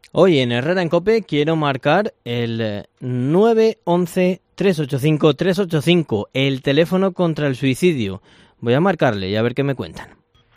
Hoy en Herrera en Cope quiero marcar el 911-385-385, el teléfono contra el suicidio. Voy a marcarle y a ver qué me cuentan.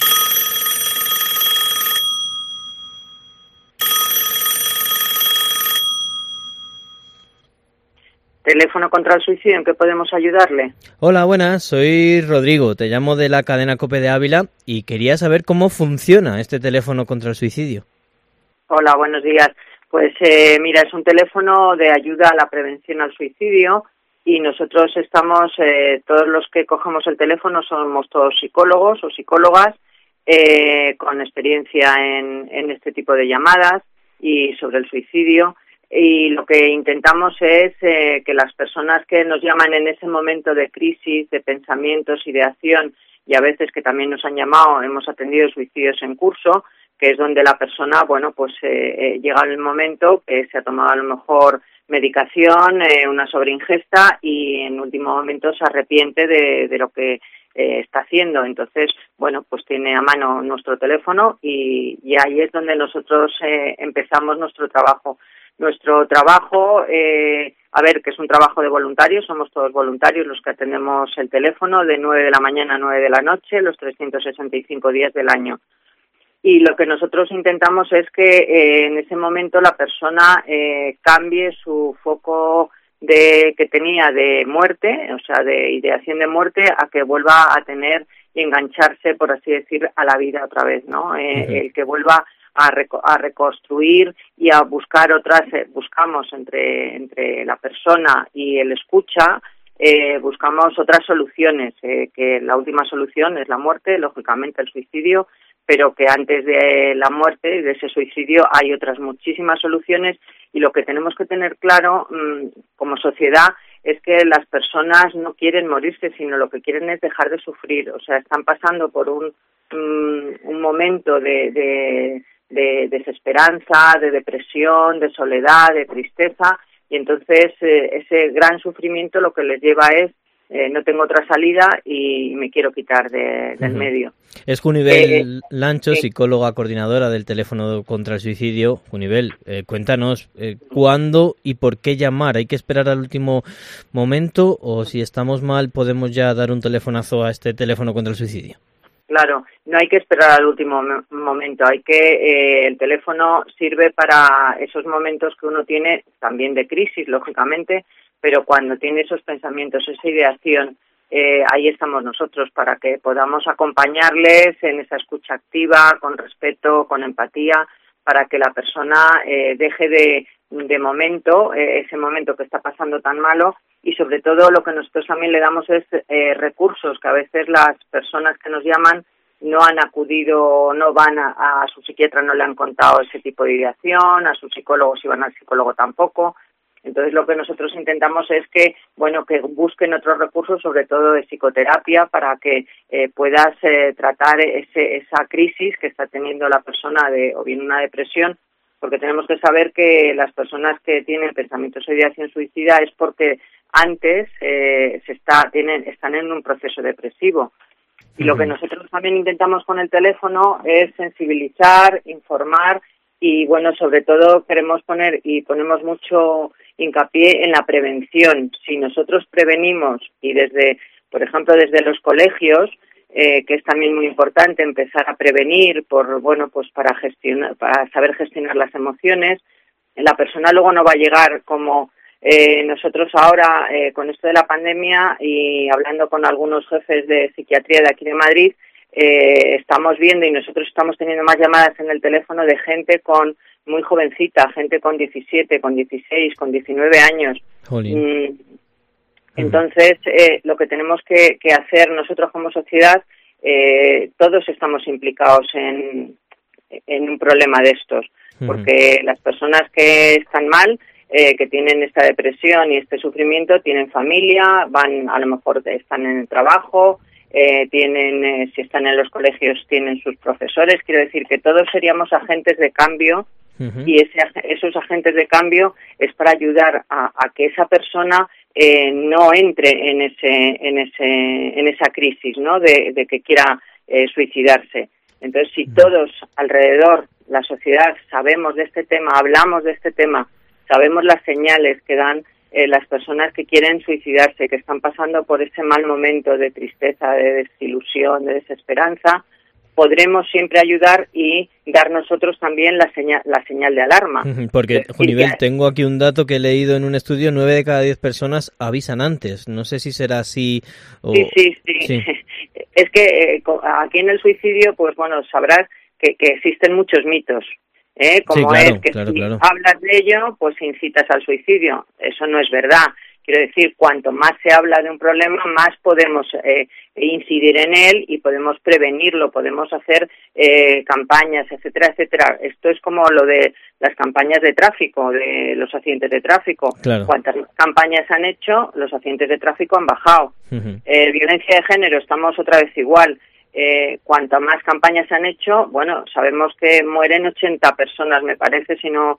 Teléfono contra el suicidio, ¿en qué podemos ayudarle? Hola, buenas, soy Rodrigo, te llamo de la cadena Cope de Ávila y quería saber cómo funciona este teléfono contra el suicidio. Hola, buenos días. Pues mira, es un teléfono de ayuda a la prevención al suicidio y nosotros estamos, todos los que cogemos el teléfono somos todos psicólogos o psicólogas con experiencia en este tipo de llamadas y sobre el suicidio. Y lo que intentamos es que las personas que nos llaman en ese momento de crisis, de pensamientos y de acción, y a veces que también nos han llamado, hemos atendido suicidios en curso, que es donde la persona, llega el momento que se ha tomado a lo mejor medicación, una sobreingesta y en último momento se arrepiente de lo que está haciendo. Entonces, pues tiene a mano nuestro teléfono y ahí es donde nosotros empezamos nuestro trabajo. Nuestro trabajo, que es un trabajo de voluntarios, somos todos voluntarios los que atendemos el teléfono de 9 de la mañana a 9 de la noche, los 365 días del año. Y lo que nosotros intentamos es que en ese momento la persona cambie su foco que tenía de muerte, o sea, de ideación de muerte, a que vuelva a tener y engancharse, por así decir, a la vida otra vez, ¿no? El que vuelva a reconstruir y a buscar buscamos entre la persona y el escucha, buscamos otras soluciones, que la última solución es la muerte, lógicamente el suicidio, pero que antes de la muerte y de ese suicidio hay otras muchísimas soluciones y lo que tenemos que tener claro como sociedad es que las personas no quieren morirse, sino lo que quieren es dejar de sufrir, o sea, están pasando por un momento de desesperanza, de depresión, de soledad, de tristeza, y entonces ese gran sufrimiento lo que les lleva es no tengo otra salida y me quiero quitar del medio. Es Junivel Lancho, psicóloga coordinadora del teléfono contra el suicidio. Junivel, cuéntanos cuándo y por qué llamar. ¿Hay que esperar al último momento o si estamos mal podemos ya dar un telefonazo a este teléfono contra el suicidio? Claro, no hay que esperar al último momento, el teléfono sirve para esos momentos que uno tiene también de crisis, lógicamente, pero cuando tiene esos pensamientos, esa ideación, ahí estamos nosotros para que podamos acompañarles en esa escucha activa, con respeto, con empatía, para que la persona deje de momento, ese momento que está pasando tan malo, y sobre todo lo que nosotros también le damos es recursos, que a veces las personas que nos llaman no han acudido, no van a su psiquiatra, no le han contado ese tipo de ideación, a su psicólogo si van al psicólogo tampoco. Entonces lo que nosotros intentamos es que busquen otros recursos, sobre todo de psicoterapia, para que puedas tratar esa crisis que está teniendo la persona o bien una depresión, porque tenemos que saber que las personas que tienen pensamientos de ideación suicida es porque antes están en un proceso depresivo. Y lo que nosotros también intentamos con el teléfono es sensibilizar, informar y, sobre todo queremos ponemos mucho hincapié en la prevención. Si nosotros prevenimos y por ejemplo, desde los colegios, que es también muy importante empezar a prevenir para saber gestionar las emociones, la persona luego no va a llegar como nosotros ahora con esto de la pandemia y hablando con algunos jefes de psiquiatría de aquí de Madrid, estamos viendo y nosotros estamos teniendo más llamadas en el teléfono de gente muy jovencita, gente con 17, con 16, con 19 años. Entonces, lo que tenemos que hacer nosotros como sociedad, todos estamos implicados en un problema de estos, porque las personas que están mal, que tienen esta depresión y este sufrimiento, tienen familia, a lo mejor están en el trabajo, si están en los colegios tienen sus profesores, quiero decir que todos seríamos agentes de cambio y esos agentes de cambio es para ayudar a que esa persona no entre en esa crisis, ¿no? de que quiera suicidarse. Entonces, si todos alrededor, la sociedad, sabemos de este tema, hablamos de este tema, sabemos las señales que dan las personas que quieren suicidarse, que están pasando por ese mal momento de tristeza, de desilusión, de desesperanza, podremos siempre ayudar y dar nosotros también la señal de alarma. Porque, Junivel, tengo aquí un dato que he leído en un estudio, 9 de cada 10 personas avisan antes. No sé si será así o... Sí. Es que aquí en el suicidio, pues bueno, sabrás que existen muchos mitos. Como sí, claro, es que claro. Hablas de ello, pues incitas al suicidio. Eso no es verdad. Quiero decir, cuanto más se habla de un problema, más podemos incidir en él y podemos prevenirlo, podemos hacer campañas, etcétera, etcétera. Esto es como lo de las campañas de tráfico, de los accidentes de tráfico. Claro. Cuantas campañas han hecho, los accidentes de tráfico han bajado. Violencia de género, estamos otra vez igual. Cuanto más campañas se han hecho, bueno, sabemos que mueren 80 personas, me parece, si no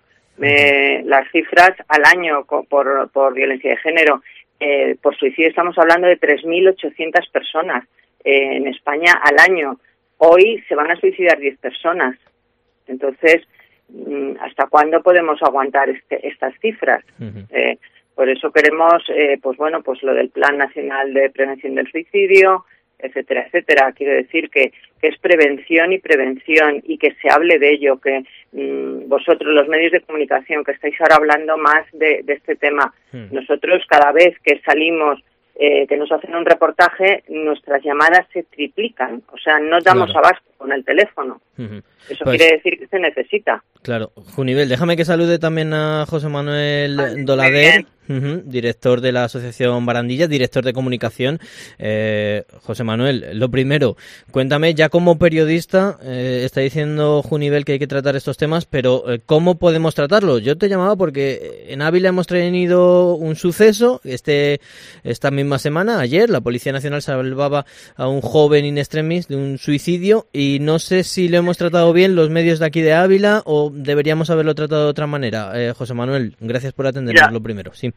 las cifras al año por violencia de género. Por suicidio estamos hablando de 3.800 personas en España al año. Hoy se van a suicidar 10 personas. Entonces, ¿hasta cuándo podemos aguantar estas cifras? Por eso queremos, pues lo del Plan Nacional de Prevención del Suicidio, etcétera, etcétera. Quiero decir que es prevención y que se hable de ello, que vosotros, los medios de comunicación, que estáis ahora hablando más de este tema, nosotros cada vez que salimos, que nos hacen un reportaje, nuestras llamadas se triplican, o sea, no damos abasto con el teléfono. Eso pues, quiere decir que se necesita. Claro. Junivel, déjame que salude también a José Manuel Dolader, director de la Asociación Barandilla, director de comunicación. José Manuel, lo primero, cuéntame, ya como periodista, está diciendo Junivel que hay que tratar estos temas, pero ¿cómo podemos tratarlo? Yo te llamaba porque en Ávila hemos tenido un suceso, esta misma semana, ayer, la Policía Nacional salvaba a un joven in extremis de un suicidio, y no sé si lo hemos tratado bien los medios de aquí de Ávila o deberíamos haberlo tratado de otra manera. José Manuel, gracias por atendernos. Lo primero. Sí.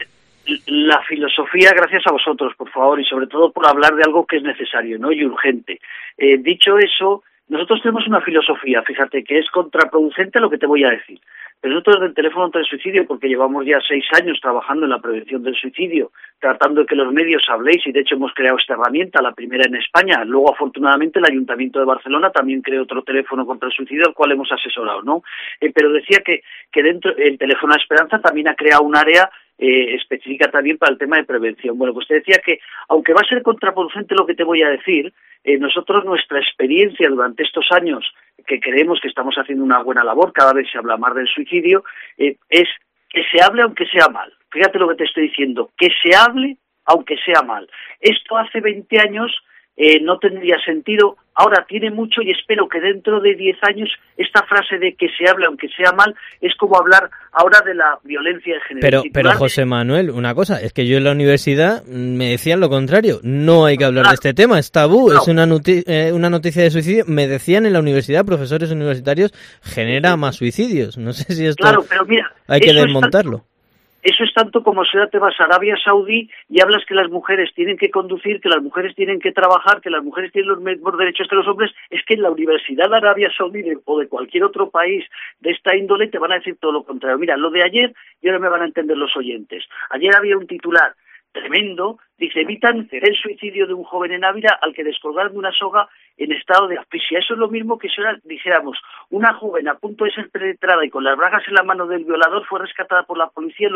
La filosofía, gracias a vosotros, por favor, y sobre todo por hablar de algo que es necesario, ¿no? Y urgente. Dicho eso, nosotros tenemos una filosofía, fíjate, que es contraproducente a lo que te voy a decir. Pero nosotros del teléfono contra el suicidio, porque llevamos ya 6 años trabajando en la prevención del suicidio, tratando de que los medios habléis, y de hecho hemos creado esta herramienta, la primera en España. Luego, afortunadamente, el Ayuntamiento de Barcelona también creó otro teléfono contra el suicidio, al cual hemos asesorado, ¿no? Pero decía que dentro el teléfono de Esperanza también ha creado un área específica también para el tema de prevención. Bueno, pues te decía que, aunque va a ser contraproducente lo que te voy a decir, nosotros, nuestra experiencia durante estos años, que creemos que estamos haciendo una buena labor, cada vez se habla más del suicidio, es que se hable aunque sea mal. Fíjate lo que te estoy diciendo, que se hable aunque sea mal. Esto hace 20 años no tendría sentido, ahora tiene mucho, y espero que dentro de 10 años esta frase de que se hable aunque sea mal es como hablar ahora de la violencia de género. Pero José Manuel, una cosa, es que yo en la universidad me decían lo contrario, no hay que hablar de este tema, es tabú, es una noticia de suicidio. Me decían en la universidad, profesores universitarios, genera más suicidios. No sé si esto pero mira, hay que desmontarlo. Eso es tanto como si ahora te vas a Arabia Saudí y hablas que las mujeres tienen que conducir, que las mujeres tienen que trabajar, que las mujeres tienen los mismos derechos que los hombres. Es que en la Universidad de Arabia Saudí o de cualquier otro país de esta índole te van a decir todo lo contrario. Mira, lo de ayer, y ahora me van a entender los oyentes. Ayer había un titular tremendo, dice: evitan el suicidio de un joven en Ávila al que descolgaron de una soga en estado de asfixia. Eso es lo mismo que si ahora dijéramos: una joven a punto de ser penetrada y con las bragas en la mano del violador fue rescatada por la policía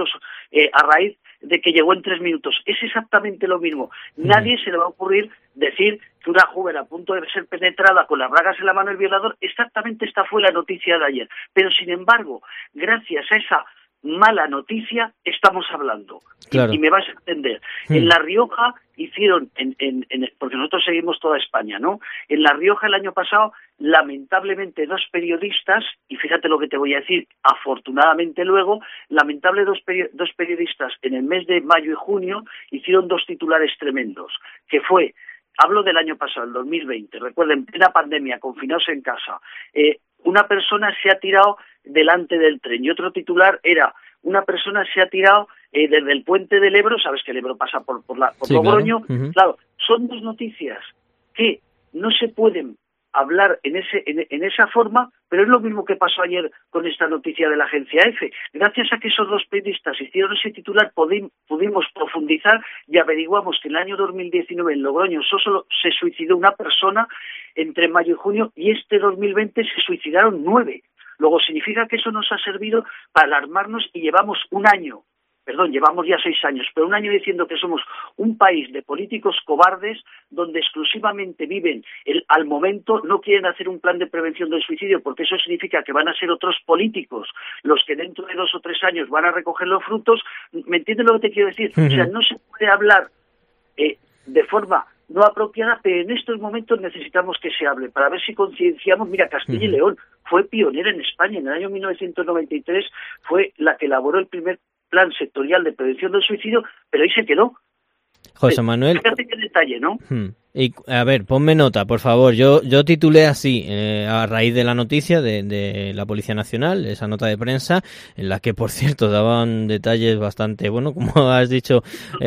a raíz de que llegó en 3 minutos. Es exactamente lo mismo. Nadie se le va a ocurrir decir que una joven a punto de ser penetrada con las bragas en la mano del violador. Exactamente esta fue la noticia de ayer. Pero sin embargo, gracias a esa mala noticia estamos hablando. Claro. Y me vas a entender. En La Rioja hicieron, porque nosotros seguimos toda España, ¿no? En La Rioja el año pasado, lamentablemente 2 periodistas, y fíjate lo que te voy a decir, afortunadamente luego, dos periodistas en el mes de mayo y junio hicieron 2 titulares tremendos, que fue, hablo del año pasado, el 2020, recuerden, plena pandemia, confinados en casa, una persona se ha tirado delante del tren, y otro titular era: una persona se ha tirado desde el puente del Ebro, sabes que el Ebro pasa por Logroño. Claro. Claro, son 2 noticias que no se pueden hablar en esa forma, pero es lo mismo que pasó ayer con esta noticia de la agencia EFE. Gracias a que esos dos periodistas hicieron ese titular, pudimos profundizar y averiguamos que en el año 2019 en Logroño solo se suicidó una persona entre mayo y junio, y este 2020 se suicidaron 9. Luego significa que eso nos ha servido para alarmarnos, y llevamos llevamos ya 6 años, pero un año diciendo que somos un país de políticos cobardes donde exclusivamente viven al momento, no quieren hacer un plan de prevención del suicidio, porque eso significa que van a ser otros políticos los que dentro de 2 o 3 años van a recoger los frutos. ¿Me entiendes lo que te quiero decir? O sea, no se puede hablar de forma no apropiada, pero en estos momentos necesitamos que se hable para ver si concienciamos. Mira, Castilla y León fue pionera en España. En el año 1993 fue la que elaboró el primer plan sectorial de prevención del suicidio, pero ahí se quedó. José Manuel. Fíjate qué detalle, ¿no? Y a ver, ponme nota, por favor. Yo titulé así, a raíz de la noticia de la Policía Nacional, esa nota de prensa, en la que, por cierto, daban detalles bastante, bueno, como has dicho,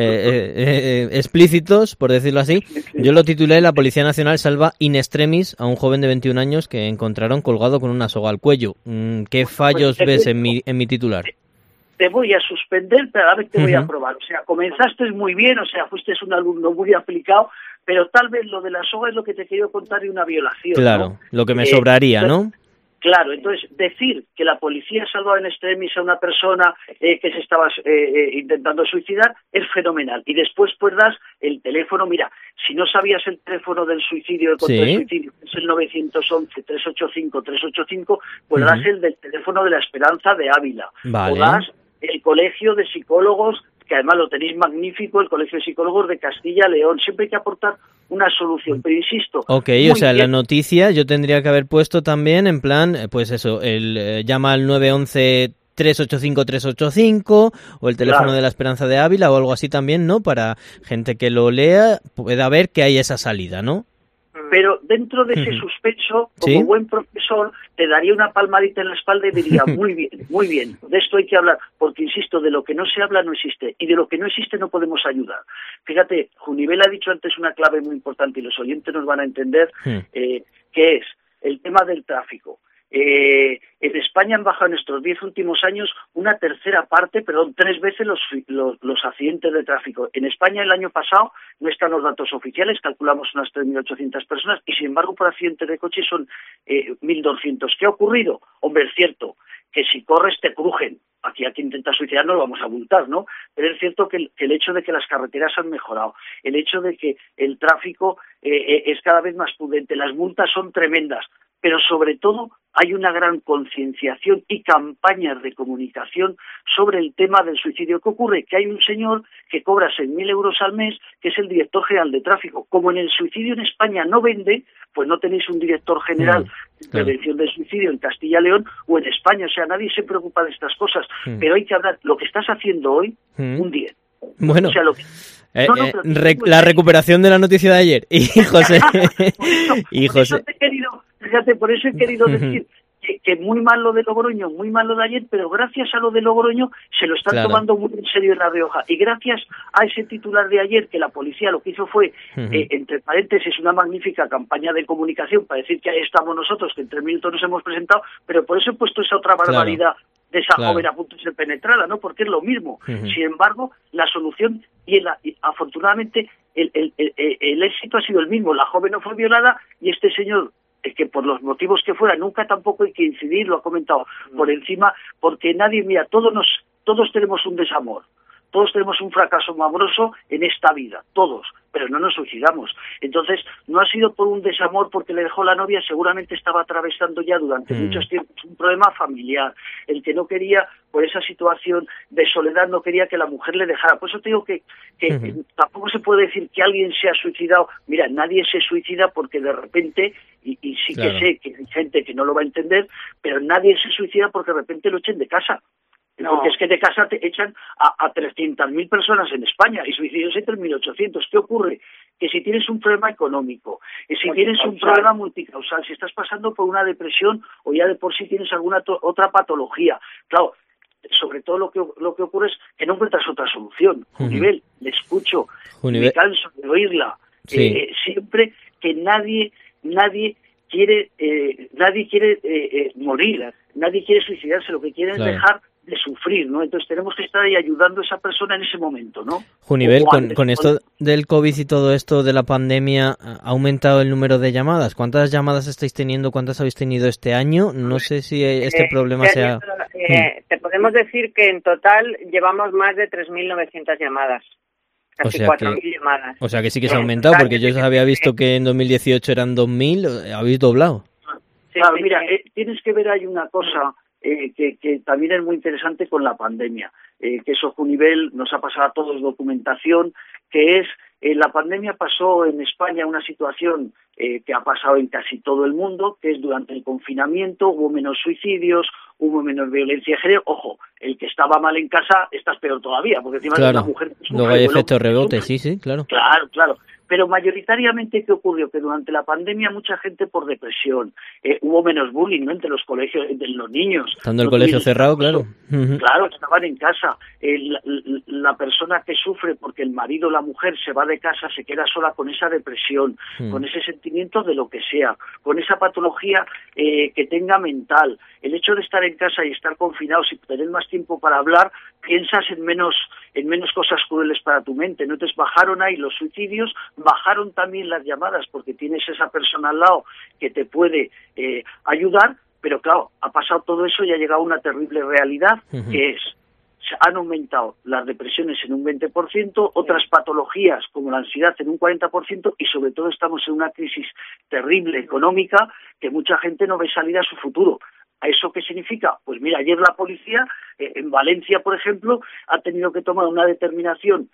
explícitos, por decirlo así. Yo lo titulé: La Policía Nacional salva in extremis a un joven de 21 años que encontraron colgado con una soga al cuello. ¿Qué fallos ves en mi titular? Te voy a suspender, pero a ver, te voy a aprobar. O sea, comenzaste muy bien, o sea, fuiste un alumno muy aplicado, pero tal vez lo de la soga es lo que te quiero contar de una violación. Claro, ¿no? Lo que me sobraría, ¿no? Claro, entonces decir que la policía salvó en extremis a una persona que se estaba intentando suicidar es fenomenal. Y después pues das el teléfono. Mira, si no sabías el teléfono del suicidio, contra el suicidio, que es el 911-385-385, pues das el del teléfono de la Esperanza de Ávila. Vale. O das el Colegio de Psicólogos, que además lo tenéis magnífico, el Colegio de Psicólogos de Castilla y León. Siempre hay que aportar una solución, pero insisto... Ok, o sea, en la noticia yo tendría que haber puesto también, en plan, pues eso, llama al 911 385-385 o el teléfono de la Esperanza de Ávila o algo así también, ¿no? Para gente que lo lea pueda ver que hay esa salida, ¿no? Pero dentro de ese suspenso, como buen profesor, te daría una palmadita en la espalda y diría, muy bien, de esto hay que hablar, porque insisto, de lo que no se habla no existe, y de lo que no existe no podemos ayudar. Fíjate, Junivel ha dicho antes una clave muy importante, y los oyentes nos van a entender, que es el tema del tráfico. En España han bajado en estos 10 últimos años una tercera parte, 3 veces los accidentes de tráfico. En España el año pasado, no están los datos oficiales, calculamos unas 3.800 personas, y sin embargo por accidentes de coche son 1.200. ¿Qué ha ocurrido? Hombre, es cierto que si corres te crujen. Aquí a quien intenta suicidar no lo vamos a multar, ¿no? Pero es cierto que el hecho de que las carreteras han mejorado, el hecho de que el tráfico es cada vez más prudente, las multas son tremendas, pero sobre todo hay una gran concienciación y campañas de comunicación sobre el tema del suicidio. ¿Qué ocurre? Que hay un señor que cobra 6.000 euros al mes, que es el director general de tráfico. Como en el suicidio en España no vende, pues no tenéis un director general de prevención del suicidio en Castilla y León o en España. O sea, nadie se preocupa de estas cosas. Pero hay que hablar. Lo que estás haciendo hoy, un 10. Bueno. O sea, la recuperación de la noticia de ayer. Y José... Por eso he querido decir que muy mal lo de Logroño, muy mal lo de ayer, pero gracias a lo de Logroño se lo están tomando muy en serio en La Rioja. Y gracias a ese titular de ayer, que la policía lo que hizo fue, entre paréntesis, una magnífica campaña de comunicación para decir que ahí estamos nosotros, que en 3 minutos nos hemos presentado, pero por eso he puesto esa otra barbaridad de esa joven a punto de ser penetrada, ¿no? Porque es lo mismo. Sin embargo, la solución y afortunadamente el éxito ha sido el mismo. La joven no fue violada y este señor, que por los motivos que fuera, nunca tampoco hay que incidir, lo ha comentado por encima, porque nadie, mira, todos tenemos un desamor, todos tenemos un fracaso amoroso en esta vida, todos, pero no nos suicidamos. Entonces, no ha sido por un desamor porque le dejó la novia, seguramente estaba atravesando ya durante muchos tiempos un problema familiar, el que no quería, por esa situación de soledad, no quería que la mujer le dejara. Por eso te digo que tampoco se puede decir que alguien se ha suicidado. Mira, nadie se suicida porque de repente, y sí que sé que hay gente que no lo va a entender, pero nadie se suicida porque de repente lo echen de casa. No. Porque es que de casa te echan a 300.000 personas en España y suicidios hay 3.800. ¿Qué ocurre? Que si tienes un problema económico, si tienes un problema multicausal, si estás pasando por una depresión o ya de por sí tienes alguna otra patología, claro, sobre todo lo que ocurre es que no encuentras otra solución. Junivel, le escucho, me canso de oírla. Siempre que nadie nadie quiere morir, nadie quiere suicidarse, lo que quiere es dejar de sufrir, ¿no? Entonces tenemos que estar ahí ayudando a esa persona en ese momento, ¿no? Junivel, con esto del COVID y todo esto de la pandemia, ¿ha aumentado el número de llamadas? ¿Cuántas llamadas estáis teniendo? ¿Cuántas habéis tenido este año? No sé si este problema sea... Te podemos decir que en total llevamos más de 3.900 llamadas. Casi 4.000 llamadas. O sea que sí que se ha aumentado, porque yo había visto que en 2018 eran 2.000, habéis doblado. Claro, mira, tienes que ver, hay una cosa que también es muy interesante con la pandemia, que eso, Junivel, nos ha pasado a todos documentación, que es, la pandemia pasó en España una situación que ha pasado en casi todo el mundo, que es durante el confinamiento hubo menos suicidios, hubo menos violencia de género. Ojo, el que estaba mal en casa estás peor todavía, porque encima es una mujer que sufre. Luego hay efecto rebote, sí, claro. Claro. Pero mayoritariamente, ¿qué ocurrió? Que durante la pandemia mucha gente por depresión, hubo menos bullying, ¿no?, entre los colegios, entre los niños. Estando el colegio cerrado, claro. Claro, estaban en casa. La persona que sufre porque el marido o la mujer se va de casa, se queda sola con esa depresión, con ese sentimiento de lo que sea, con esa patología que tenga mental. El hecho de estar en casa y estar confinados y tener más tiempo para hablar, piensas en menos cosas crueles para tu mente, ¿no? Entonces bajaron ahí los suicidios, bajaron también las llamadas porque tienes esa persona al lado que te puede ayudar, pero claro, ha pasado todo eso y ha llegado una terrible realidad, que es, han aumentado las depresiones en un 20%, otras patologías como la ansiedad en un 40%, y sobre todo estamos en una crisis terrible económica que mucha gente no ve salida a su futuro. ¿A eso qué significa? Pues mira, ayer la policía, en Valencia, por ejemplo, ha tenido que tomar una determinación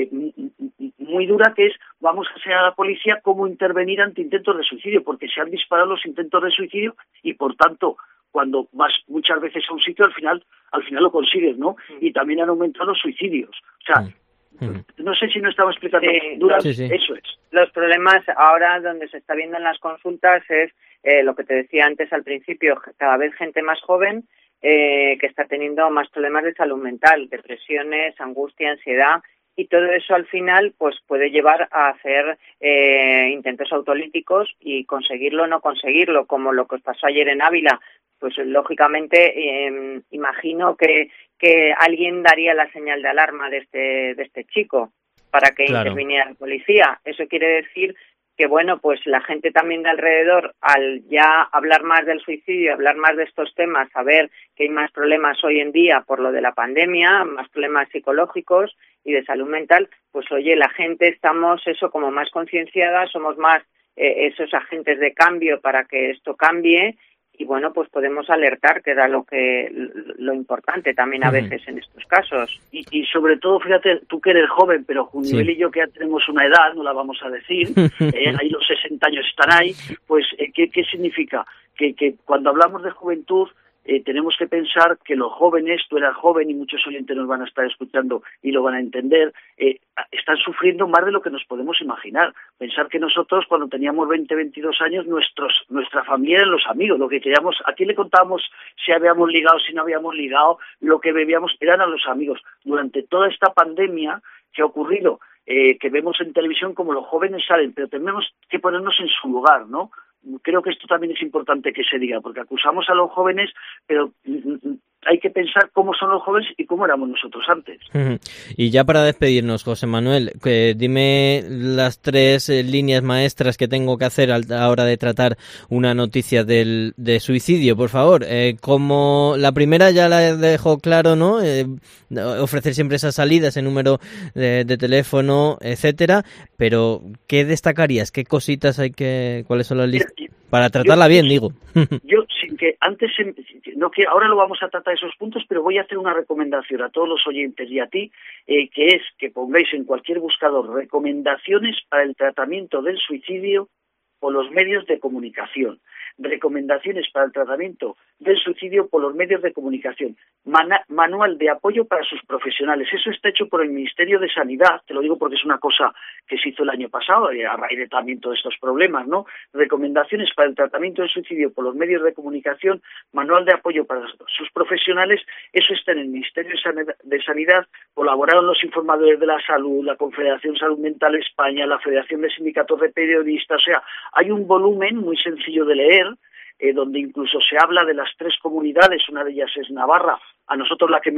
muy dura, que es, vamos a enseñar a la policía cómo intervenir ante intentos de suicidio, porque se han disparado los intentos de suicidio y, por tanto, cuando vas muchas veces a un sitio, al final lo consigues, ¿no? Y también han aumentado los suicidios. O sea, no sé si no estaba explicando. Sí. Eso es. Los problemas ahora donde se está viendo en las consultas es lo que te decía antes al principio, cada vez gente más joven que está teniendo más problemas de salud mental, depresiones, angustia, ansiedad, y todo eso al final pues puede llevar a hacer intentos autolíticos y conseguirlo o no conseguirlo, como lo que os pasó ayer en Ávila. Pues lógicamente imagino que alguien daría la señal de alarma de este chico para que interviniera la policía. Eso quiere decir que, bueno, pues la gente también de alrededor, al ya hablar más del suicidio, hablar más de estos temas, saber que hay más problemas hoy en día por lo de la pandemia, más problemas psicológicos y de salud mental, pues oye, la gente estamos como más concienciadas, somos más esos agentes de cambio para que esto cambie. Y bueno, pues podemos alertar, que era lo importante también a veces en estos casos. Y sobre todo, fíjate, tú que eres joven, pero Junivel y yo que ya tenemos una edad, no la vamos a decir, ahí los 60 años están ahí, pues ¿qué significa? Que cuando hablamos de juventud, tenemos que pensar que los jóvenes, tú eras joven y muchos oyentes nos van a estar escuchando y lo van a entender, están sufriendo más de lo que nos podemos imaginar. Pensar que nosotros cuando teníamos 20, 22 años, nuestra familia eran los amigos, lo que queríamos, ¿a quién le contábamos si habíamos ligado, si no habíamos ligado? Lo que bebíamos eran a los amigos. Durante toda esta pandemia que ha ocurrido, que vemos en televisión como los jóvenes salen, pero tenemos que ponernos en su lugar, ¿no? Creo que esto también es importante que se diga, porque acusamos a los jóvenes, pero hay que pensar cómo son los jóvenes y cómo éramos nosotros antes. Y ya para despedirnos, José Manuel, dime las 3 líneas maestras que tengo que hacer a la hora de tratar una noticia de suicidio, por favor. Como la primera ya la dejo claro, ¿no? Ofrecer siempre esa salida, ese número de teléfono, etcétera. Pero ¿qué destacarías? ¿Qué cositas cuáles son las listas? Para tratarla bien, digo. Yo, sin que antes, que ahora lo vamos a tratar esos puntos, pero voy a hacer una recomendación a todos los oyentes y a ti, que es que pongáis en cualquier buscador recomendaciones para el tratamiento del suicidio o los medios de comunicación. Recomendaciones para el tratamiento del suicidio por los medios de comunicación. Manual de apoyo para sus profesionales. Eso está hecho por el Ministerio de Sanidad, te lo digo porque es una cosa que se hizo el año pasado, a raíz de también todos estos problemas, ¿no? Recomendaciones para el tratamiento del suicidio por los medios de comunicación, manual de apoyo para sus profesionales, eso está en el Ministerio de Sanidad, colaboraron los informadores de la salud, la Confederación Salud Mental España, la Federación de Sindicatos de Periodistas, o sea, hay un volumen muy sencillo de leer, donde incluso se habla de las 3 comunidades, una de ellas es Navarra, a nosotros la que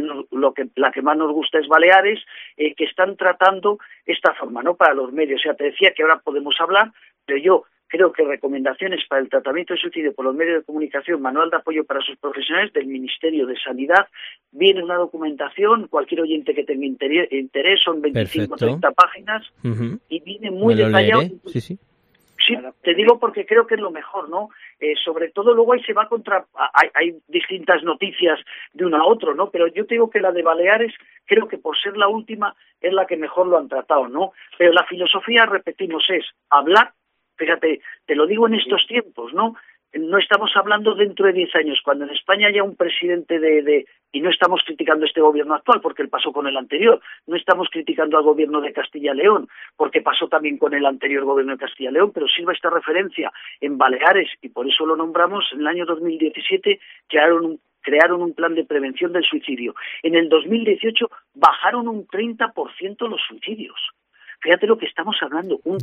más nos gusta es Baleares, que están tratando esta forma, ¿no? Para los medios. O sea, te decía que ahora podemos hablar, pero yo creo que recomendaciones para el tratamiento de suicidio por los medios de comunicación, manual de apoyo para sus profesionales del Ministerio de Sanidad, viene una documentación, cualquier oyente que tenga interés, son 25 o 30 páginas, y viene muy detallado. Sí. Sí, te digo porque creo que es lo mejor, ¿no? Sobre todo luego ahí se va hay distintas noticias de uno a otro, ¿no? Pero yo te digo que la de Baleares, creo que por ser la última, es la que mejor lo han tratado, ¿no? Pero la filosofía, repetimos, es hablar, fíjate, te lo digo en estos tiempos, ¿no? No estamos hablando dentro de 10 años, cuando en España haya un presidente y no estamos criticando este gobierno actual, porque él pasó con el anterior, no estamos criticando al gobierno de Castilla y León, porque pasó también con el anterior gobierno de Castilla y León, pero sirva esta referencia en Baleares, y por eso lo nombramos, en el año 2017 crearon un plan de prevención del suicidio. En el 2018 bajaron un 30% los suicidios. Fíjate lo que estamos hablando, un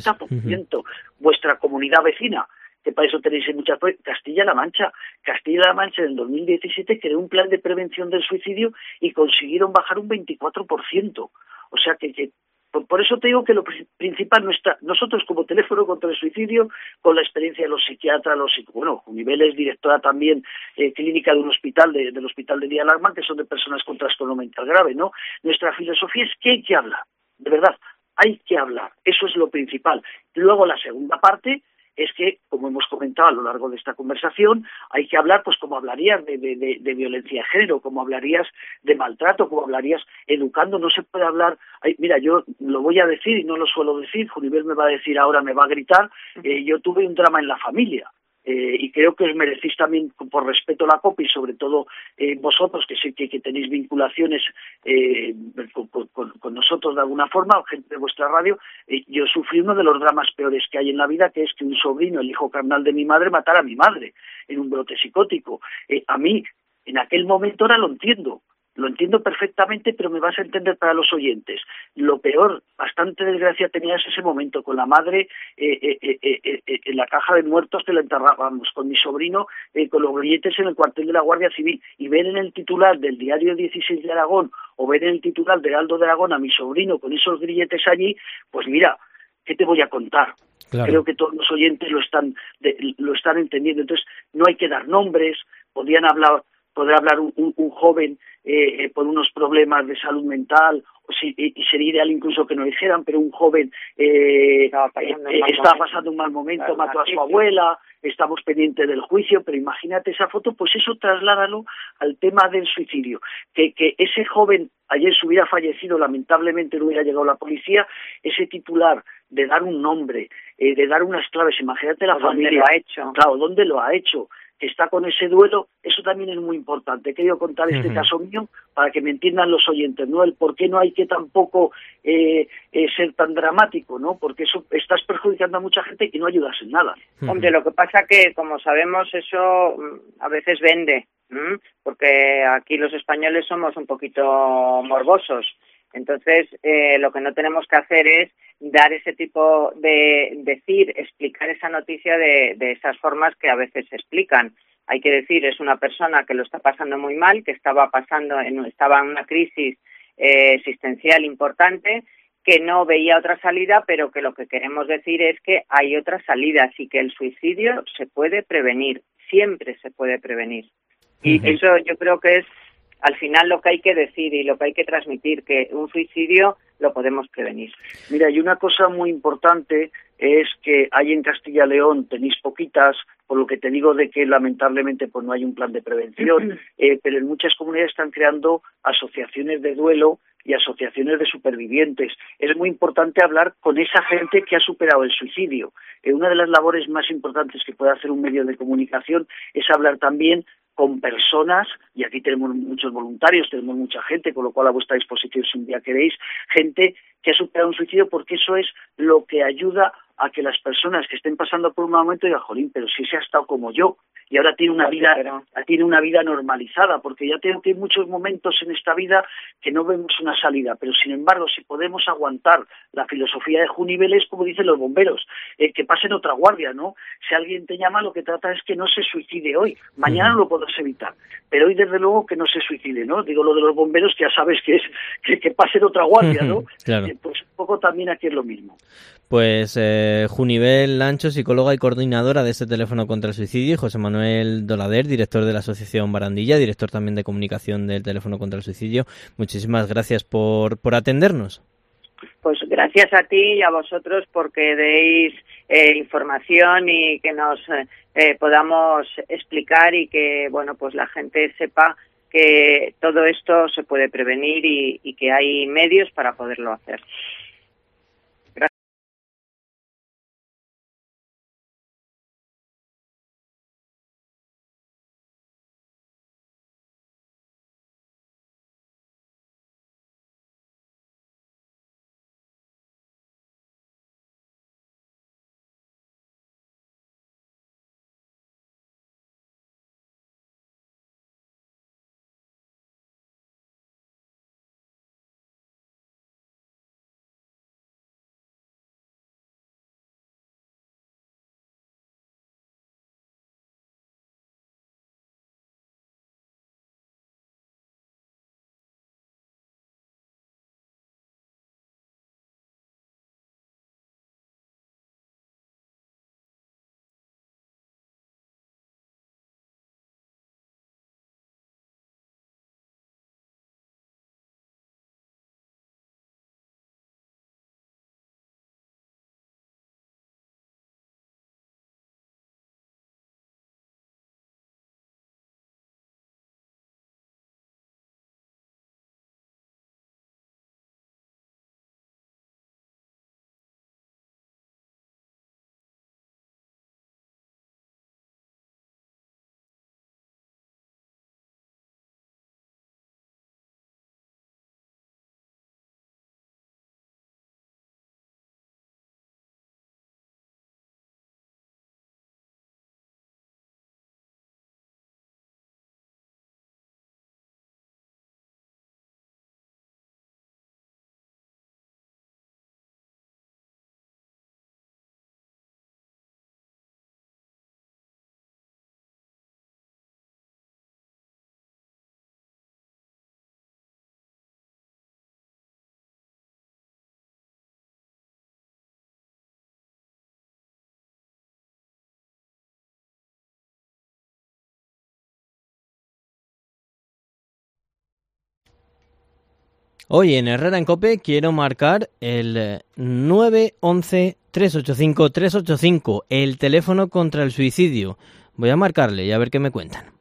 30%. Vuestra comunidad vecina, que para eso tenéis muchas pruebas, Castilla-La Mancha. Castilla-La Mancha en el 2017 creó un plan de prevención del suicidio y consiguieron bajar un 24%. O sea que por eso te digo que lo principal no está. Nosotros como teléfono contra el suicidio, con la experiencia de los psiquiatras, Junivel es directora también clínica de un hospital, del Hospital de Día Alarma, que son de personas con trastorno mental grave, ¿no? Nuestra filosofía es que hay que hablar, de verdad, hay que hablar. Eso es lo principal. Luego la segunda parte es que, como hemos comentado a lo largo de esta conversación, hay que hablar, pues como hablarías de violencia de género, como hablarías de maltrato, como hablarías educando. No se puede hablar. Mira, yo lo voy a decir y no lo suelo decir, Junivel me va a decir ahora, me va a gritar, yo tuve un drama en la familia. Y creo que os merecéis también, por respeto a la COPE y sobre todo vosotros, que sé que tenéis vinculaciones con nosotros de alguna forma, o gente de vuestra radio, yo sufrí uno de los dramas peores que hay en la vida, que es que un sobrino, el hijo carnal de mi madre, matara a mi madre en un brote psicótico. A mí, en aquel momento ahora lo entiendo perfectamente, pero me vas a entender para los oyentes. Lo peor, bastante desgracia tenías ese momento, con la madre en la caja de muertos que la enterrábamos, con mi sobrino con los grilletes en el cuartel de la Guardia Civil, y ver en el titular del diario 16 de Aragón o ver en el titular de Heraldo de Aragón a mi sobrino con esos grilletes allí, pues mira, ¿qué te voy a contar? Claro. Creo que todos los oyentes lo están entendiendo. Entonces, no hay que dar nombres, podrá hablar un joven por unos problemas de salud mental, y sería ideal incluso que no dijeran, pero un joven estaba pasando un mal momento, mató a su abuela, estamos pendientes del juicio, pero imagínate esa foto, pues eso trasládalo al tema del suicidio, que ese joven ayer se hubiera fallecido, lamentablemente no hubiera llegado la policía, ese titular de dar un nombre, de dar unas claves, imagínate la familia. ¿Dónde lo ha hecho? Claro, ¿dónde lo ha hecho? Que está con ese duelo, eso también es muy importante. He querido contar este caso mío para que me entiendan los oyentes, ¿no? El por qué no hay que tampoco ser tan dramático, ¿no? Porque eso estás perjudicando a mucha gente y no ayudas en nada. Hombre, lo que pasa que, como sabemos, eso a veces vende, porque aquí los españoles somos un poquito morbosos. Entonces, lo que no tenemos que hacer es dar ese tipo de explicar esa noticia de esas formas que a veces se explican. Hay que decir, es una persona que lo está pasando muy mal, que estaba en una crisis existencial importante, que no veía otra salida, pero que lo que queremos decir es que hay otras salidas y que el suicidio se puede prevenir, siempre se puede prevenir. Y eso yo creo que es al final lo que hay que decir y lo que hay que transmitir, que un suicidio lo podemos prevenir. Mira, y una cosa muy importante es que hay en Castilla y León, tenéis poquitas, por lo que te digo de que lamentablemente pues no hay un plan de prevención, pero en muchas comunidades están creando asociaciones de duelo y asociaciones de supervivientes. Es muy importante hablar con esa gente que ha superado el suicidio. Una de las labores más importantes que puede hacer un medio de comunicación es hablar también con personas, y aquí tenemos muchos voluntarios, tenemos mucha gente, con lo cual a vuestra disposición si un día queréis, gente que ha superado un suicidio, porque eso es lo que ayuda a que las personas que estén pasando por un mal momento digan, jolín, pero si ese ha estado como yo, y ahora tiene una vida normalizada, porque ya tengo que hay muchos momentos en esta vida que no vemos una salida, pero sin embargo, si podemos aguantar la filosofía de Junivel, es como dicen los bomberos, que pasen otra guardia, ¿no? Si alguien te llama, lo que trata es que no se suicide hoy, mañana lo podrás evitar, pero hoy desde luego que no se suicide, ¿no? Digo lo de los bomberos, que ya sabes que es que pasen otra guardia, ¿no? Claro. Pues un poco también aquí es lo mismo. Pues Junivel Lancho, psicóloga y coordinadora de este teléfono contra el suicidio, y José Manuel Dolader, director de la Asociación Barandilla, director también de comunicación del teléfono contra el suicidio. Muchísimas gracias por atendernos. Pues gracias a ti y a vosotros porque deis información y que nos podamos explicar y que bueno pues la gente sepa que todo esto se puede prevenir y que hay medios para poderlo hacer. Hoy en Herrera en COPE quiero marcar el 911 385 385, el teléfono contra el suicidio. Voy a marcarle y a ver qué me cuentan.